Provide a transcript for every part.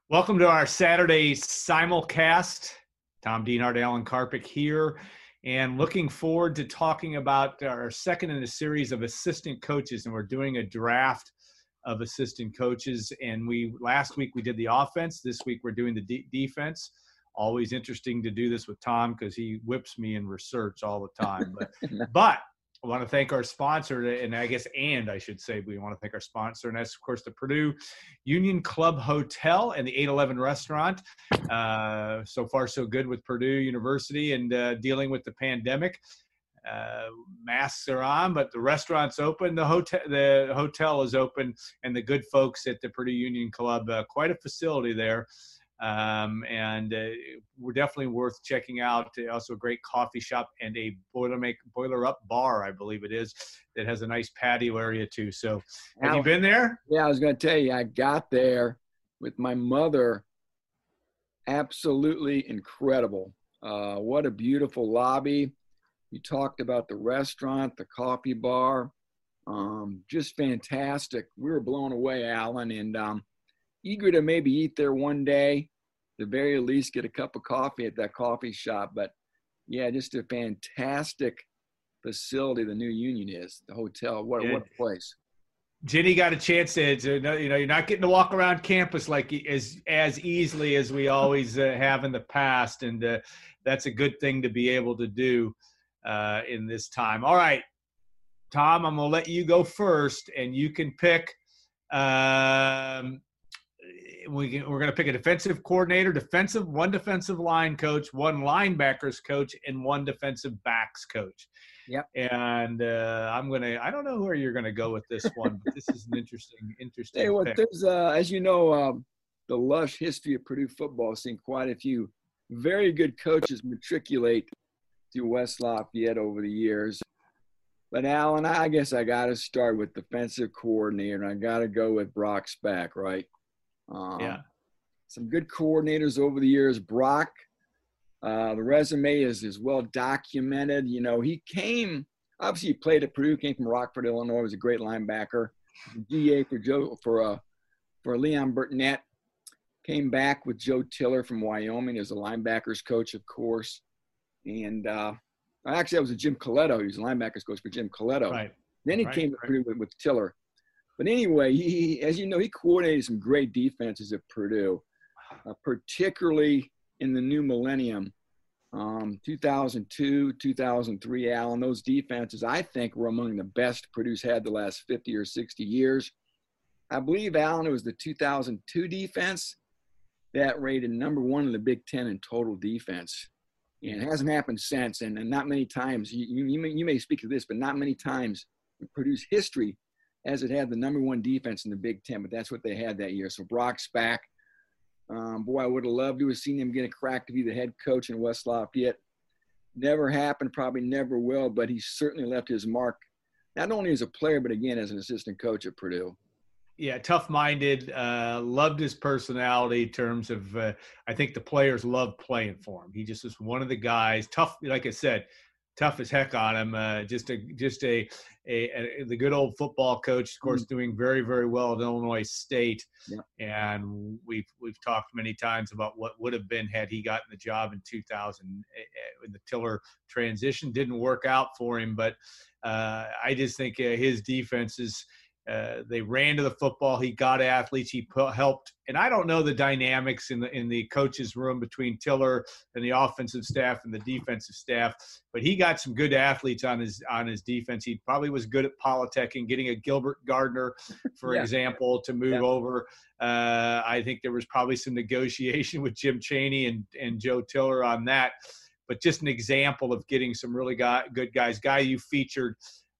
Welcome to our Saturday simulcast. Tom Dienhart, Alan Karpick here, and looking forward to talking about our second in a series of assistant coaches. And we're doing a draft of assistant coaches. And last week we did the offense. This week we're doing the defense. Always interesting to do this with Tom because he whips me in research all the time. But I want to thank our sponsor, and I should say we want to thank our sponsor, and that's, of course, the Purdue Union Club Hotel and the 811 Restaurant. So far, so good with Purdue University and dealing with the pandemic. Masks are on, but the restaurant's open. The hotel is open, and the good folks at the Purdue Union Club, quite a facility there. And we're definitely worth checking out. Also a great coffee shop and a boiler up bar, I believe it is, that has a nice patio area too. So have you been there? Yeah, I was going to tell you, I got there with my mother. Absolutely incredible. What a beautiful lobby. You talked about the restaurant, the coffee bar, just fantastic. We were blown away, Alan, and eager to maybe eat there one day, the very least get a cup of coffee at that coffee shop. But yeah, just a fantastic facility the new Union is, the hotel. What a place. Jenny got a chance to you're not getting to walk around campus like as easily as we always have in the past, and that's a good thing to be able to do in this time. All right, Tom, I'm gonna let you go first, and you can pick. We're going to pick a defensive coordinator, one defensive line coach, one linebackers coach, and one defensive backs coach. Yep. And I don't know where you're going to go with this one, but this is an interesting hey, well, pick. There's, as you know, the lush history of Purdue football has seen quite a few very good coaches matriculate to West Lafayette over the years. But, Alan, I guess I got to start with defensive coordinator, and I got to go with Brock Spack, right? Yeah. Some good coordinators over the years. Brock, the resume is well documented. You know, he played at Purdue, came from Rockford, Illinois, was a great linebacker. GA for Leon Burtonette. Came back with Joe Tiller from Wyoming as a linebackers coach, of course. And actually, that was Jim Coletto. He was a linebackers coach for Jim Coletto. Right. Then he came to Purdue with Tiller. But anyway, he, as you know, he coordinated some great defenses at Purdue, particularly in the new millennium, 2002, 2003, Alan. Those defenses, I think, were among the best Purdue's had the last 50 or 60 years. I believe, Alan, it was the 2002 defense that rated number one in the Big Ten in total defense. And it hasn't happened since, and not many times. You may speak to this, but not many times in Purdue's history as it had the number one defense in the Big Ten, but that's what they had that year. So Brock Spack, boy, I would have loved to have seen him get a crack to be the head coach in West Lafayette. Never happened, probably never will, but he certainly left his mark, not only as a player, but again, as an assistant coach at Purdue. Yeah, tough-minded, loved his personality in terms of I think the players loved playing for him. He just was one of the guys, tough, like I said, tough as heck on him. The good old football coach, of course, doing very, very well at Illinois State. Yeah. And we've talked many times about what would have been had he gotten the job in 2000 when the Tiller transition didn't work out for him. But I just think his defenses. They ran to the football. He got athletes. He helped. And I don't know the dynamics in the coach's room between Tiller and the offensive staff and the defensive staff, but he got some good athletes on his defense. He probably was good at politicking, getting a Gilbert Gardner, for example, to move over. I think there was probably some negotiation with Jim Chaney and Joe Tiller on that. But just an example of getting some really good guys. Guy you featured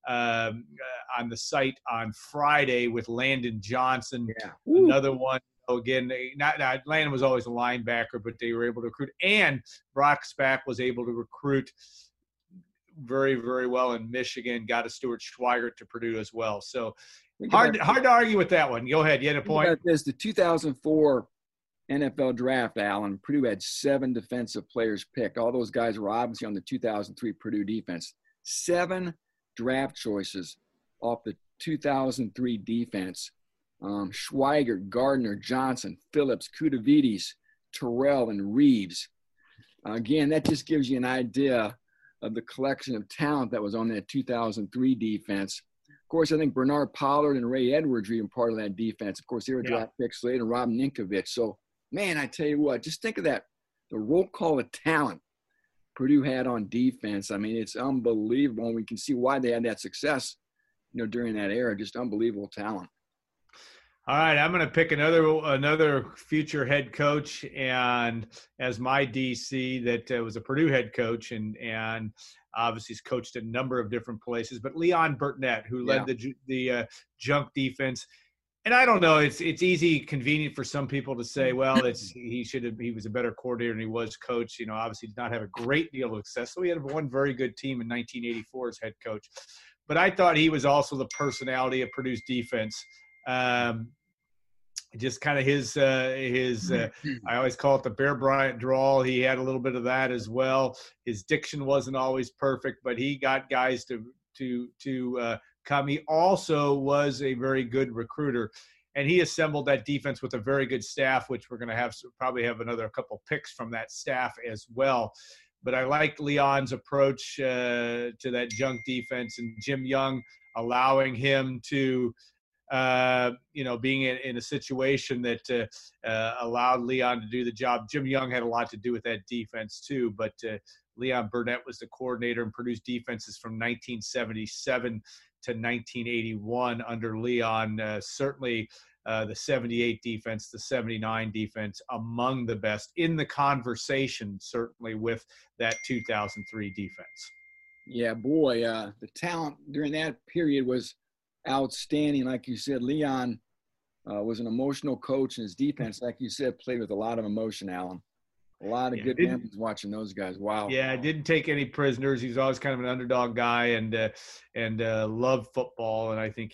on the site on Friday with Landon Johnson. Another one. Again, not Landon was always a linebacker, but they were able to recruit. And Brock Spack was able to recruit very, very well in Michigan. Got a Stuart Schweigert to Purdue as well. So hard to argue with that one. Go ahead. You had a point. There's the 2004 NFL draft, Alan. Purdue had 7 defensive players picked. All those guys were obviously on the 2003 Purdue defense. 7 draft choices off the 2003 defense. Schweiger, Gardner, Johnson, Phillips, Kudavides, Terrell, and Reeves. Again, that just gives you an idea of the collection of talent that was on that 2003 defense. Of course, I think Bernard Pollard and Ray Edwards were even part of that defense. Of course, they were draft picks later, and Rob Ninkovich. So, man, I tell you what, just think of that, the roll call of talent Purdue had on defense. I mean, it's unbelievable, and we can see why they had that success, during that era. Just unbelievable talent. All right, I'm going to pick another future head coach, and as my DC that was a Purdue head coach, and obviously he's coached a number of different places. But Leon Burtnett, who led the junk defense, and I don't know, it's easy, convenient for some people to say, well, he was a better coordinator than he was coach. Obviously did not have a great deal of success. So he had one very good team in 1984 as head coach, but I thought he was also the personality of Purdue's defense. Just kind of his I always call it the Bear Bryant drawl. He had a little bit of that as well. His diction wasn't always perfect, but he got guys to come. He also was a very good recruiter, and he assembled that defense with a very good staff, which we're going to probably have another couple picks from that staff as well. But I like Leon's approach to that junk defense, and Jim Young allowing him to being in a situation that allowed Leon to do the job. Jim Young had a lot to do with that defense too, but Leon Burtnett was the coordinator and produced defenses from 1977 to 1981 under Leon. Certainly the 78 defense, the 79 defense, among the best in the conversation, certainly with that 2003 defense. Yeah, boy, the talent during that period was outstanding. Like you said, Leon was an emotional coach, and his defense, like you said, played with a lot of emotion, Alan. A lot of good memories watching those guys. Wow. Yeah, didn't take any prisoners. He was always kind of an underdog guy, and loved football. And I think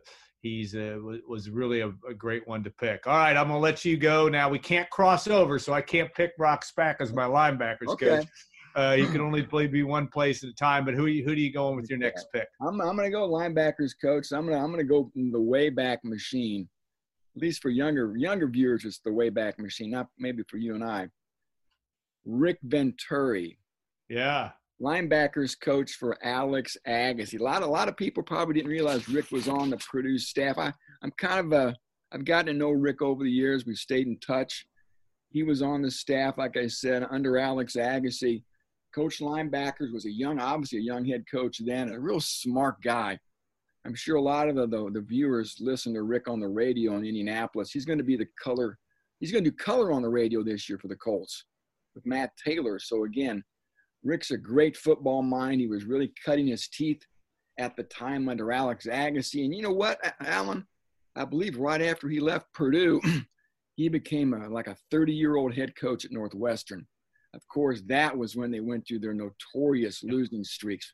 was really a great one to pick. All right, I'm gonna let you go now. We can't cross over, so I can't pick Brock Spack as my linebackers coach. You can only be one place at a time. But who do you going with your next pick? I'm gonna go linebackers coach. I'm gonna go in the Wayback Machine. At least for younger viewers, it's the Wayback Machine. Not maybe for you and I. Rick Venturi. Yeah. Linebackers coach for Alex Agassi. A lot of people probably didn't realize Rick was on the Purdue staff. I've gotten to know Rick over the years. We've stayed in touch. He was on the staff, like I said, under Alex Agassi. Coach linebackers, was obviously a young head coach then, a real smart guy. I'm sure a lot of the viewers listen to Rick on the radio in Indianapolis. He's going to do color on the radio this year for the Colts with Matt Taylor. So again, Rick's a great football mind. He was really cutting his teeth at the time under Alex Agassi. And you know what, Alan? I believe right after he left Purdue, he became like a 30-year-old head coach at Northwestern. Of course, that was when they went through their notorious losing streaks,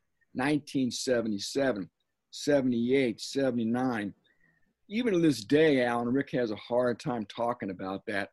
1977, 78, 79. Even to this day, Alan, Rick has a hard time talking about that,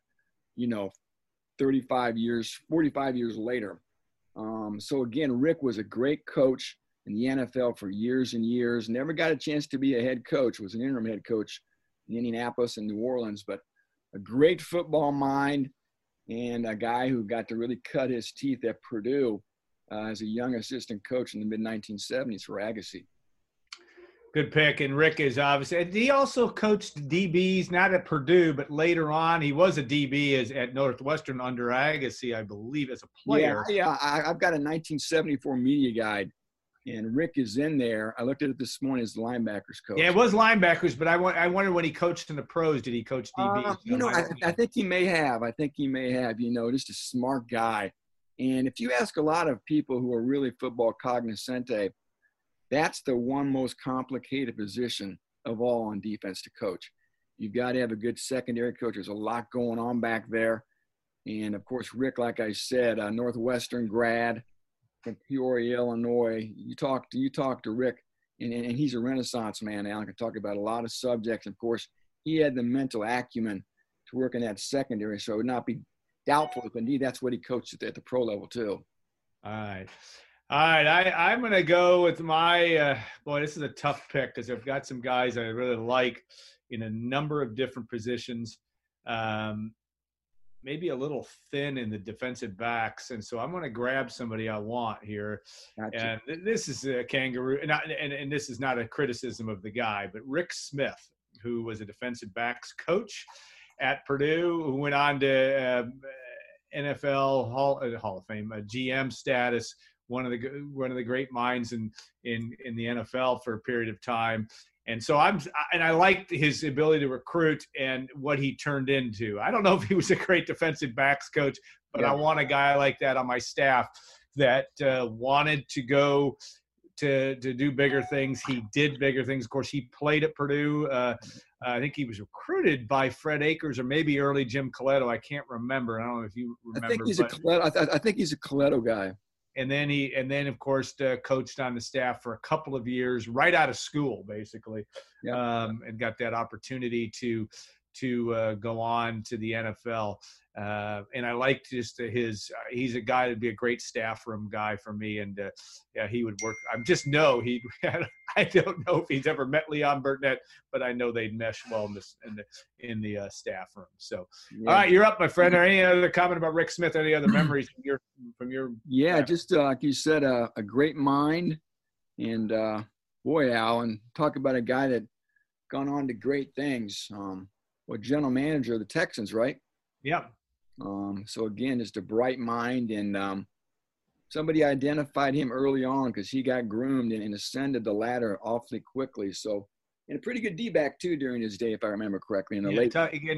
45 years later. So again, Rick was a great coach in the NFL for years and years. Never got a chance to be a head coach. Was an interim head coach in Indianapolis and New Orleans, but a great football mind and a guy who got to really cut his teeth at Purdue as a young assistant coach in the mid-1970s for Agassi. Good pick. And Rick is obviously – he also coached DBs, not at Purdue, but later on. He was a DB at Northwestern under Agassi, I believe, as a player. Yeah, I've got a 1974 media guide, and Rick is in there. I looked at it this morning as the linebackers coach. Yeah, it was linebackers, but I wonder when he coached in the pros, did he coach DBs? I think he may have. Just a smart guy. And if you ask a lot of people who are really football cognoscente, that's the one most complicated position of all on defense to coach. You've got to have a good secondary coach. There's a lot going on back there. And, of course, Rick, like I said, a Northwestern grad from Peoria, Illinois. You talk to Rick, and he's a Renaissance man. Alan can talk about a lot of subjects. Of course, he had the mental acumen to work in that secondary, so it would not be doubtful if indeed that's what he coached at the pro level too. All right. I'm going to go with my boy, this is a tough pick because I've got some guys I really like in a number of different positions. Maybe a little thin in the defensive backs. And so I'm going to grab somebody I want here. Gotcha. And this is a kangaroo. And this is not a criticism of the guy, but Rick Smith, who was a defensive backs coach at Purdue, who went on to NFL Hall of Fame, GM status, one of the great minds in the NFL for a period of time. And so I liked his ability to recruit and what he turned into. I don't know if he was a great defensive backs coach, but I want a guy like that on my staff that wanted to go to do bigger things. He did bigger things. Of course, he played at Purdue. I think he was recruited by Fred Akers or maybe early Jim Coletto. I can't remember. I don't know if you remember. I think he's a Coletto guy. And then of course coached on the staff for a couple of years, right out of school, basically, and got that opportunity to go on to the NFL. And I liked just he's a guy that'd be a great staff room guy for me. And he would work. I just know I don't know if he's ever met Leon Burnett, but I know they'd mesh well in the staff room. So, all right, you're up, my friend. Or any other comment about Rick Smith? Any other memories from your? Yeah, just like you said, a great mind, and boy, Alan, talk about a guy that gone on to great things. General manager of the Texans, right? Yeah. So again, just a bright mind, and somebody identified him early on because he got groomed and ascended the ladder awfully quickly. So, and a pretty good D-back too during his day, if I remember correctly. In the late, again,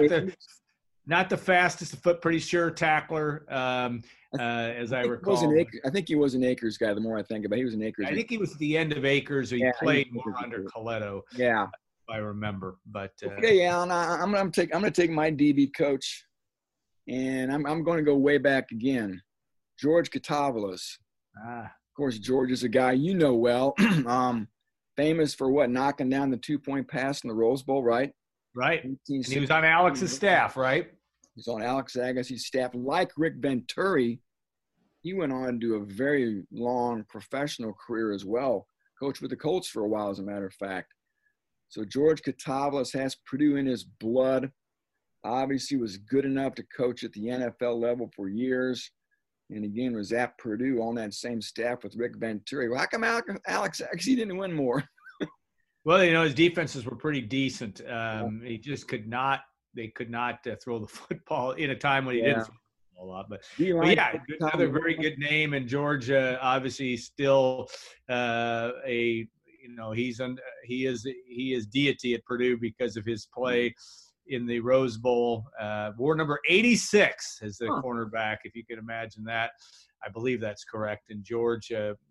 not the fastest foot, pretty sure tackler. As I recall, I think he was an Akers guy. The more I think about it, he was an Akers. I think he was at the end of Akers, or he played more under Coletto. Yeah. I remember, but okay, Alan, I'm gonna take my DB coach, and I'm going to go way back again, George Katavolos. Of course, George is a guy you know well, famous for knocking down the 2-point pass in the Rose Bowl, right? Right. And he was on Alex's staff, right? He's on Alex Agassi's staff, like Rick Venturi. He went on to do a very long professional career as well. Coached with the Colts for a while, as a matter of fact. So George Katavolos has Purdue in his blood. Obviously was good enough to coach at the NFL level for years. And again, was at Purdue on that same staff with Rick Venturi. Well, how come Alex Agassi didn't win more? Well, his defenses were pretty decent. He just could not throw the football in a time when he didn't throw the football a lot. But another very good name. And George, obviously still he is deity at Purdue because of his play in the Rose Bowl. Wore number 86 as the cornerback, if you can imagine that. I believe that's correct. And George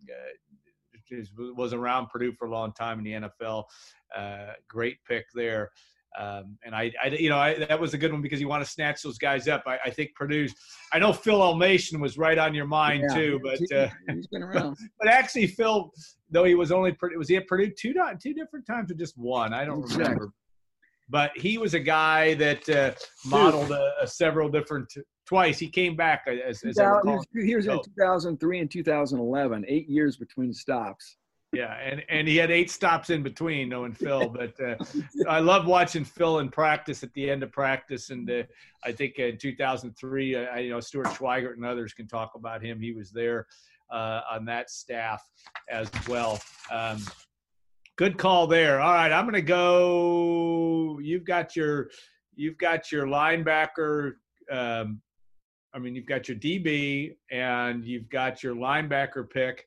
was around Purdue for a long time in the NFL. Great pick there. And that was a good one because you want to snatch those guys up. I think Purdue's. I know Phil Elmation was right on your mind too, but he's been around. But actually, Phil, though he was he at Purdue two different times or just one? I don't remember. But he was a guy that modeled several different. Twice he came back as he was in 2003 and 2011, 8 years between stops. Yeah, and he had 8 stops in between, knowing Phil. But I love watching Phil in practice at the end of practice. And I think in 2003, Stuart Schweigert and others can talk about him. He was there on that staff as well. Good call there. All right, I'm going to go. You've got your linebacker. You've got your DB and you've got your linebacker pick.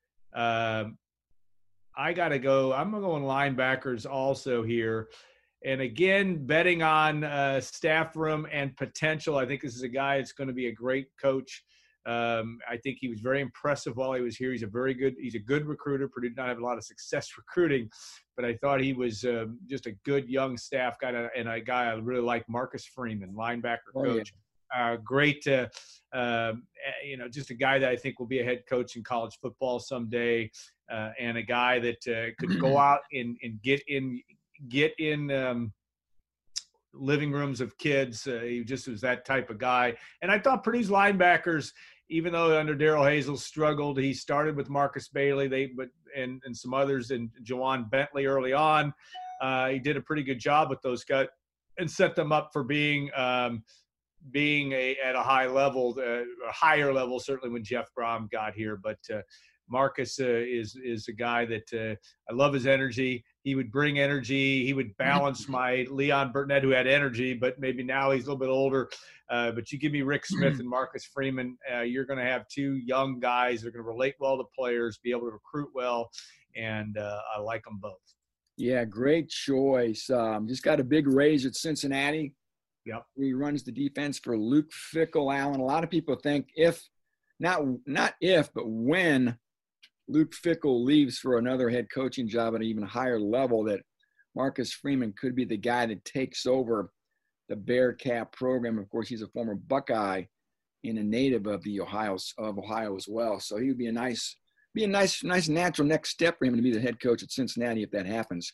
I got to go. I'm going linebackers also here. And again, betting on staff room and potential. I think this is a guy that's going to be a great coach. I think he was very impressive while he was here. He's a good recruiter. Purdue did not have a lot of success recruiting, but I thought he was just a good young staff guy and a guy I really like, Marcus Freeman, linebacker coach. Yeah. Great, just a guy that I think will be a head coach in college football someday, and a guy that could go out and get in living rooms of kids. He just was that type of guy. And I thought Purdue's linebackers, even though under Darrell Hazel struggled, he started with Marcus Bailey, and some others, and Jawan Bentley early on. he did a pretty good job with those guys and set them up for being at a high level, a higher level, certainly when Jeff Brom got here. But Marcus is a guy that I love his energy. He would bring energy. He would balance my Leon Burnett, who had energy, but maybe now he's a little bit older. But you give me Rick Smith and Marcus Freeman, you're going to have two young guys that are going to relate well to players, be able to recruit well, and I like them both. Yeah, great choice. Just got a big raise at Cincinnati. Yep. He runs the defense for Luke Fickell, Allen. A lot of people think not if, but when Luke Fickell leaves for another head coaching job at an even higher level, that Marcus Freeman could be the guy that takes over the Bearcat program. Of course, he's a former Buckeye and a native of Ohio as well. So he would be a nice natural next step for him to be the head coach at Cincinnati if that happens.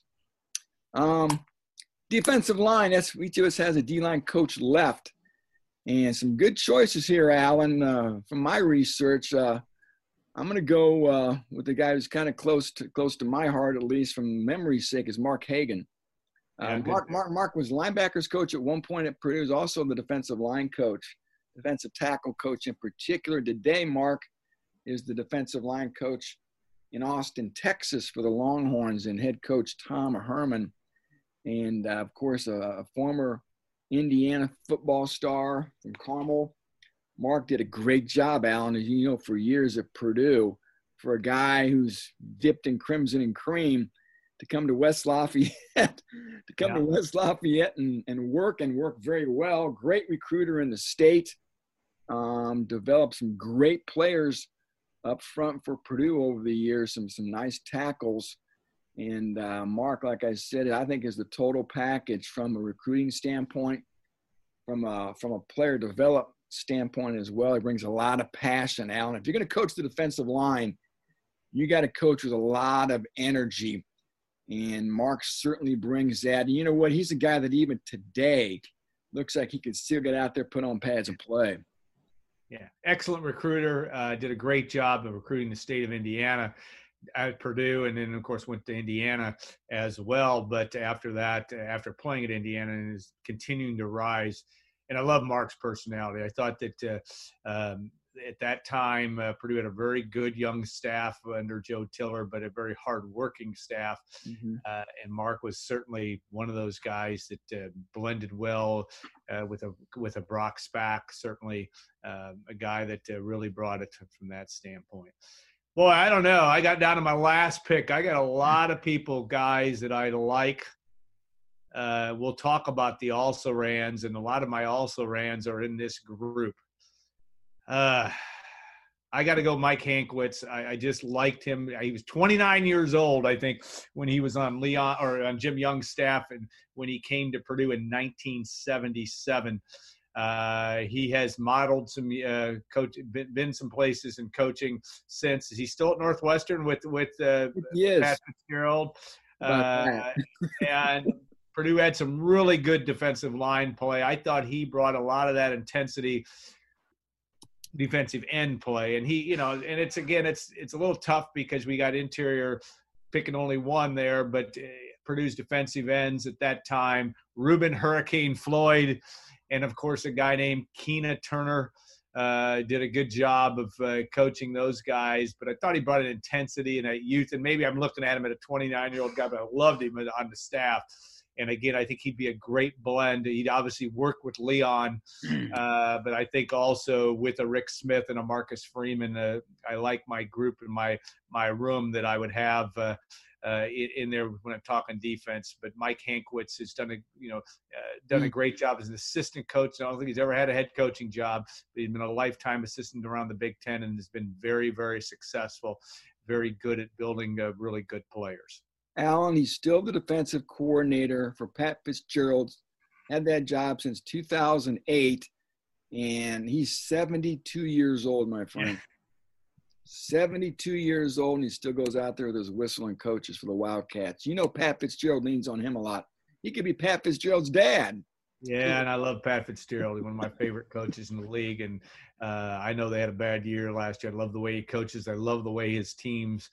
Defensive line, we just has a D-line coach left. And some good choices here, Alan. From my research, I'm going to go with the guy who's kind of close to my heart, at least from memory's sake, is Mark Hagan. Mark was linebackers coach at one point at Purdue. He was also the defensive line coach, defensive tackle coach in particular. Today, Mark is the defensive line coach in Austin, Texas for the Longhorns, and head coach Tom Herman. And, of course, a former Indiana football star from Carmel. Mark did a great job, Alan, as you know, for years at Purdue. For a guy who's dipped in crimson and cream, to come to West Lafayette, and work very well. Great recruiter in the state. Developed some great players up front for Purdue over the years, some nice tackles. And Mark, like I said, I think is the total package from a recruiting standpoint, from a player development standpoint as well. He brings a lot of passion, Alan. If you're going to coach the defensive line, you got to coach with a lot of energy. And Mark certainly brings that. And you know what? He's a guy that even today looks like he could still get out there, put on pads, and play. Yeah, excellent recruiter. Did a great job of recruiting the state of Indiana at Purdue, and then, of course, went to Indiana as well. But after that, after playing at Indiana, and is continuing to rise. And I love Mark's personality. I thought that at that time, Purdue had a very good young staff under Joe Tiller, but a very hard-working staff. Mm-hmm. And Mark was certainly one of those guys that blended well with a Brock Spack, certainly a guy that really brought it from that standpoint. Boy, I don't know. I got down to my last pick. I got a lot of guys that I like. We'll talk about the also-rans, and a lot of my also-rans are in this group. I got to go Mike Hankwitz. I just liked him. He was 29 years old, I think, when he was on on Jim Young's staff, and when he came to Purdue in 1977. He has modeled some been some places in coaching since. Is he still at Northwestern with Pat Fitzgerald? And Purdue had some really good defensive line play. I thought he brought a lot of that intensity, defensive end play. And he, and it's a little tough because we got interior picking only one there, but Purdue's defensive ends at that time, Reuben Hurricane Floyd, and of course a guy named Keena Turner did a good job of coaching those guys. But I thought he brought an intensity and a youth, and maybe I'm looking at him at a 29-year-old guy, but I loved him on the staff. And again, I think he'd be a great blend. He'd obviously work with Leon, but I think also with a Rick Smith and a Marcus Freeman, I like my group in my room that I would have in there when I'm talking defense. But Mike Hankwitz has done a great job as an assistant coach. I don't think he's ever had a head coaching job, but he's been a lifetime assistant around the Big Ten and has been very, very successful, very good at building really good players. Alan, he's still the defensive coordinator for Pat Fitzgerald. Had that job since 2008, and he's 72 years old, my friend. Yeah. 72 years old, and he still goes out there with his whistling coaches for the Wildcats. You know Pat Fitzgerald leans on him a lot. He could be Pat Fitzgerald's dad. Yeah, and I love Pat Fitzgerald. He's one of my favorite coaches in the league, and I know they had a bad year last year. I love the way he coaches. I love the way his teams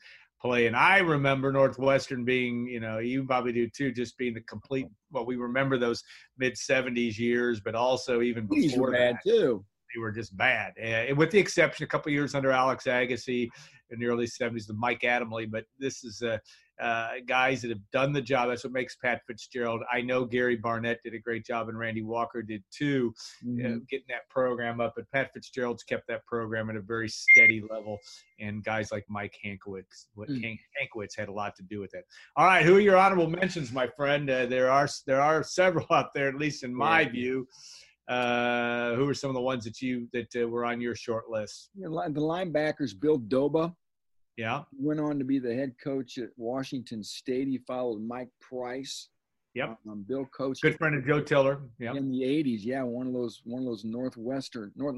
play. And I remember Northwestern being, you probably do too, just being the complete, well, we remember those mid-'70s years, but also even before that. Too. They were just bad, with the exception a couple of years under Alex Agassi in the early 70s, the Mike Adamle. But this is guys that have done the job. That's what makes Pat Fitzgerald. I know Gary Barnett did a great job, and Randy Walker did too, getting that program up. But Pat Fitzgerald's kept that program at a very steady level, and guys like Mike Hankwitz, Hankwitz had a lot to do with it. All right, who are your honorable mentions, my friend? There are several out there, at least in my view. Who are some of the ones that were on your short list? The linebackers, Bill Doba. Yeah. Went on to be the head coach at Washington State. He followed Mike Price. Yep. Bill coached. Good friend of Joe Tiller. Yeah. In the 80s. Yeah. One of those Northwest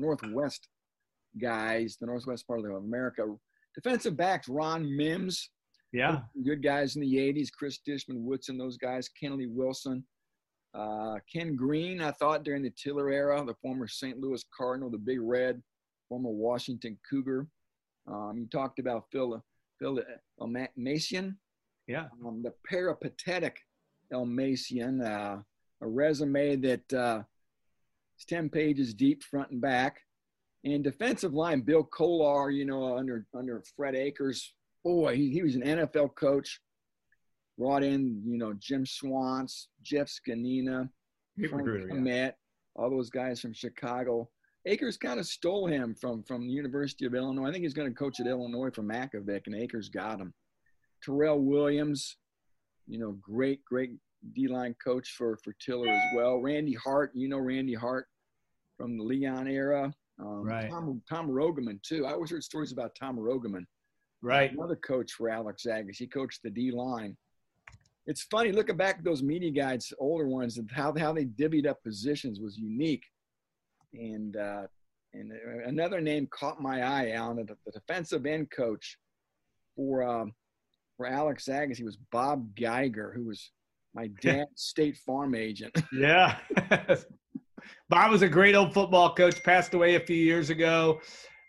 guys, the Northwest part of America. Defensive backs, Ron Mims. Yeah. Good guys in the 80s. Chris Dishman, Woodson, those guys. Kennedy Wilson. Ken Green, I thought during the Tiller era, the former St. Louis Cardinal, the Big Red, former Washington Cougar. You talked about Phil Elmasian. Yeah. The peripatetic Elmasian, a resume that is 10 pages deep, front and back. And defensive line, Bill Kolar, under Fred Akers. Boy, he was an NFL coach. Brought in, Jim Swans, Jeff Scanina, Frank Komet, all those guys from Chicago. Akers kind of stole him from the University of Illinois. I think he's going to coach at Illinois for Makovic, and Akers got him. Terrell Williams, great D-line coach for Tiller as well. Randy Hart, Randy Hart from the Leon era. Right. Tom Rogeman, too. I always heard stories about Tom Rogeman. Right. Another coach for Alex Agassi. He coached the D-line. It's funny looking back at those media guides, older ones, and how they divvied up positions was unique. And another name caught my eye, Alan. The defensive end coach for Alex Agassi was Bob Geiger, who was my dad's State Farm agent. Yeah. Bob was a great old football coach, passed away a few years ago.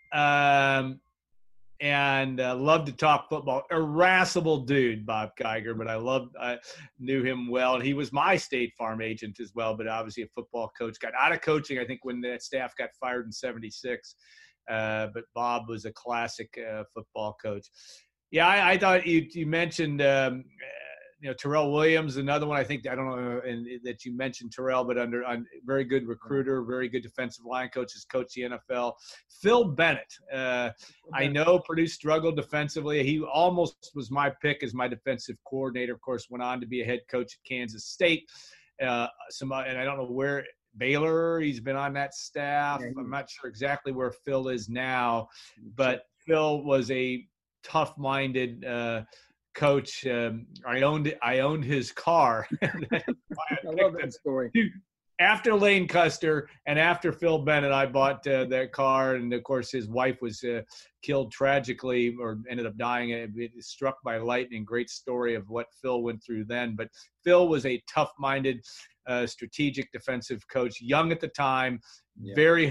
And loved to talk football. Irascible dude, Bob Geiger, but I knew him well. And he was my State Farm agent as well, but obviously a football coach. Got out of coaching, I think, when that staff got fired in '76. But Bob was a classic football coach. Yeah, I thought you mentioned Terrell Williams, another one. I don't know that you mentioned Terrell, but very good recruiter, very good defensive line coach, has coached the NFL. Phil Bennett, I know Purdue struggled defensively. He almost was my pick as my defensive coordinator. Of course, went on to be a head coach at Kansas State. And I don't know where Baylor. He's been on that staff. I'm not sure exactly where Phil is now, but Phil was a tough-minded coach. I owned his car. I love that story. After Lane Custer and after Phil Bennett, I bought that car, and of course his wife was killed tragically, or ended up dying. Struck by lightning. Great story of what Phil went through then. But Phil was a tough-minded, strategic defensive coach, young at the time, very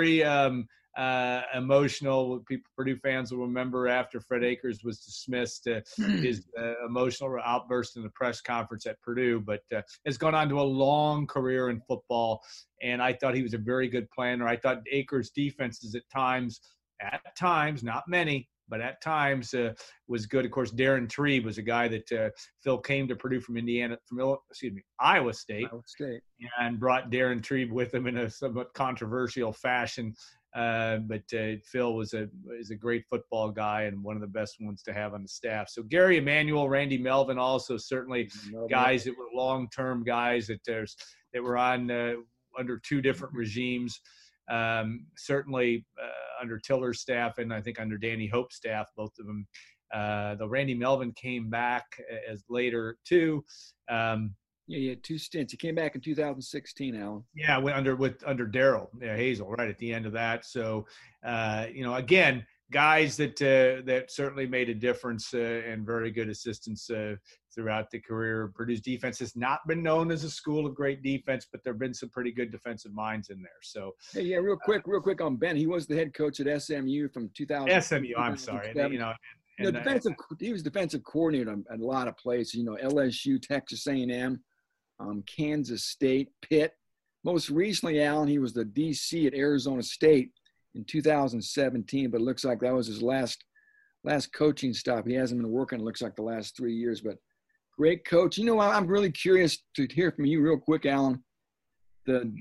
emotional. Purdue fans will remember after Fred Akers was dismissed, his emotional outburst in the press conference at Purdue, but has gone on to a long career in football. And I thought he was a very good planner. I thought Akers' defenses at times, not many, but at times was good. Of course, Darren Trebe was a guy that Phil came to Purdue from Iowa State, and brought Darren Trebe with him in a somewhat controversial fashion. But Phil is a great football guy and one of the best ones to have on the staff. So Gary Emanuel, Randy Melvin, also certainly guys that were long-term guys that were on under two different regimes. Certainly under Tiller's staff, and I think under Danny Hope's staff, both of them. Though Randy Melvin came back as later too. He had two stints. He came back in 2016, Alan. Yeah, under Daryl Hazel right at the end of that. So, again, guys that certainly made a difference and very good assistants throughout the career. Purdue's defense has not been known as a school of great defense, but there have been some pretty good defensive minds in there. So, real quick on Ben. He was the head coach at SMU from 2000. SMU, I'm sorry. And he was defensive coordinator at a lot of places. LSU, Texas A&M, Kansas State, Pitt. Most recently, Alan, he was the DC at Arizona State in 2017, but it looks like that was his last coaching stop. He hasn't been working, it looks like, the last 3 years, but great coach. I'm really curious to hear from you real quick, Alan. The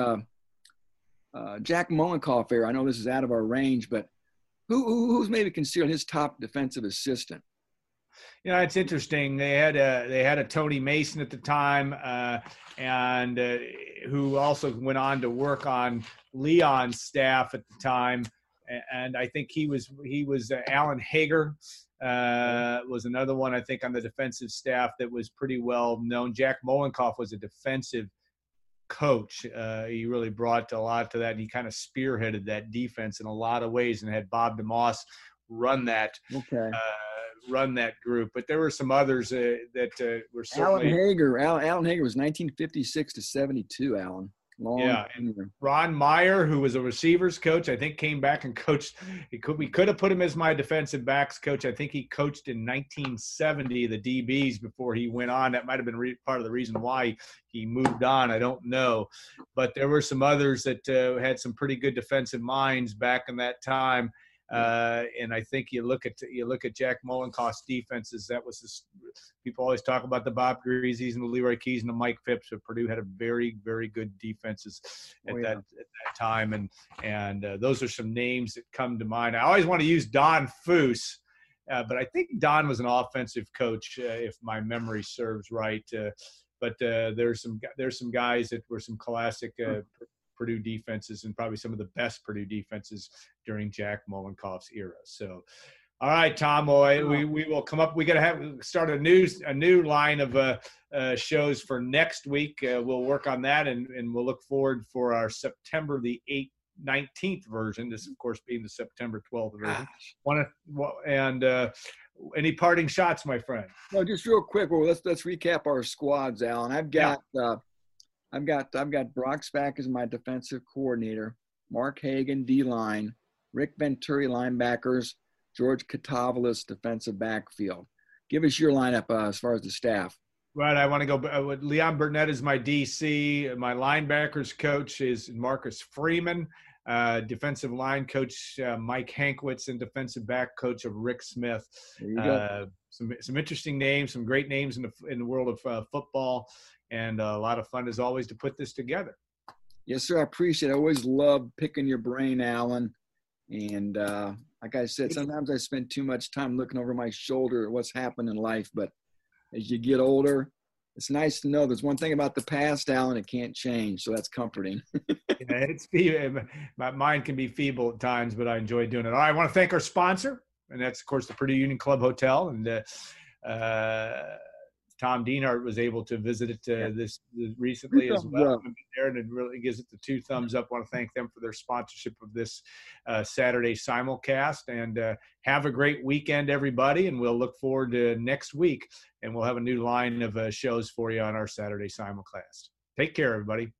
Jack Molenkoff era, I know this is out of our range, but who's maybe considered his top defensive assistant? It's interesting. They had a Tony Mason at the time, and who also went on to work on Leon's staff at the time. And I think he was Alan Hager was another one, I think, on the defensive staff that was pretty well known. Jack Molenkoff was a defensive coach. He really brought a lot to that, and he kind of spearheaded that defense in a lot of ways, and had Bob DeMoss run that group. But there were some others that were certainly Alan Hager was 1956 to 72. Alan. And Ron Meyer, who was a receivers coach, I think came back and coached. We could have put him as my defensive backs coach. I think he coached in 1970 the DBs before he went on. That might have been part of the reason why he moved on. I don't know, but there were some others that had some pretty good defensive minds back in that time. And I think you look at Jack Molenkoff's defenses. That was people always talk about the Bob Greaseys and the Leroy Keys and the Mike Phipps, but Purdue had a very, very good defenses at that time. And those are some names that come to mind. I always want to use Don Foose, but I think Don was an offensive coach, if my memory serves right. But there's some guys that were some classic Purdue defenses, and probably some of the best Purdue defenses during Jack Molenkoff's era. So, all right, Tom, we will come up. We got to start a new line of shows for next week. We'll work on that, and we'll look forward for our September the 19th version. This, of course, being the September 12th version. Any parting shots, my friend? No, just real quick. Well, let's recap our squads, Alan. I've got Brock Spack as my defensive coordinator, Mark Hagan, D-line, Rick Venturi, linebackers, George Katavolis, defensive backfield. Give us your lineup as far as the staff. Right, I want to go with Leon Burnett as my DC. My linebackers coach is Marcus Freeman. Defensive line coach Mike Hankwitz, and defensive back coach of Rick Smith. There you go. Some interesting names, some great names in the world of football. And a lot of fun, as always, to put this together. Yes, sir. I appreciate it. I always love picking your brain, Alan. And like I said, sometimes I spend too much time looking over my shoulder at what's happened in life. But as you get older, it's nice to know there's one thing about the past, Alan, it can't change. So that's comforting. My mind can be feeble at times, but I enjoy doing it. All right, I want to thank our sponsor, and that's, of course, the Purdue Union Club Hotel. And Tom Dienhart was able to visit it this recently as well. And it really gives it the 2 thumbs up. I want to thank them for their sponsorship of this Saturday simulcast. And have a great weekend, everybody. And we'll look forward to next week. And we'll have a new line of shows for you on our Saturday simulcast. Take care, everybody.